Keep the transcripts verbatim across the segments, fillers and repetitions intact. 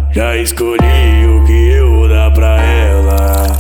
Já escolhi o que eu vou dar pra ela.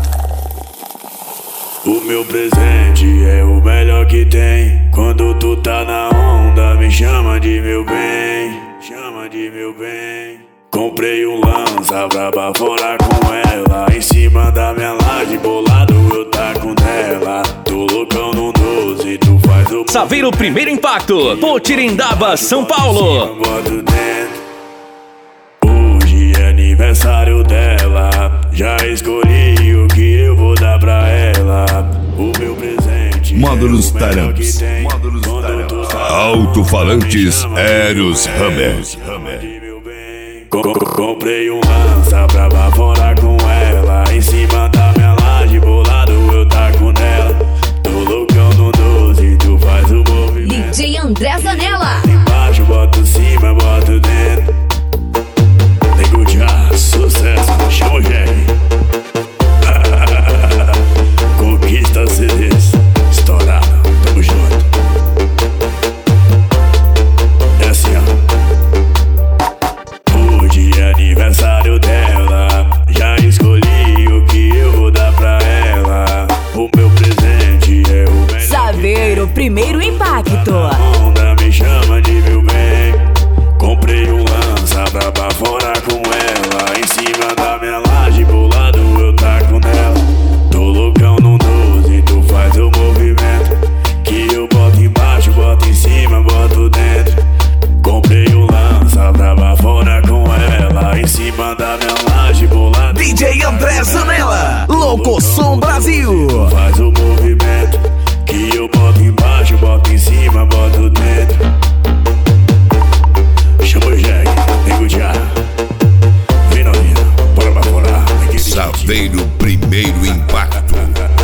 O meu presente é o melhor que tem. Quando tu tá na onda, me chama de meu bem. Chama de meu bem. Comprei um lança pra baforar com ela. Em cima da minha laje, bolado eu taco nela. Tô loucão no doze, tu faz o... Saveiro Primeiro Impacto, Potirindaba, São Paulo. Boto dentro. Hoje é aniversário dela. Já escolhi o que eu vou dar pra ela. O meu presente Módulos é Taramps. Módulos Taramps. Alto-falantes Eros Hammer. Co- co- Comprei um lança pra baforar com ela. Em cima da minha laje, bolado eu taco nela. Tô loucão no doze, tu faz o movimento. D J André Zanella. Embaixo, boto cima, boto dentro. Nego já, sucesso, chama o Jerry. Conquista C Ds, estourado, tamo junto. É assim, ó. Hoje é aniversário dela. Já escolhi o que eu vou dar pra ela. O meu presente é o melhor. Saveiro Primeiro Impacto. Onda me chama de meu bem. Comprei um lança pra baforar com ela. Em cima da minha laje, bolado eu taco nela. Tô loucão no doze, tu faz o movimento. Que eu boto embaixo, boto em cima, boto dentro. Comprei um lança pra baforar com ela. Em cima da minha laje, bolado. D J André Zanella, Louco Som Brasil. Faz o movimento. Que eu boto embaixo, boto em cima, boto dentro. Chama o Jack, nego já. Vem novinha, bora baforar. Saveiro Primeiro Impacto.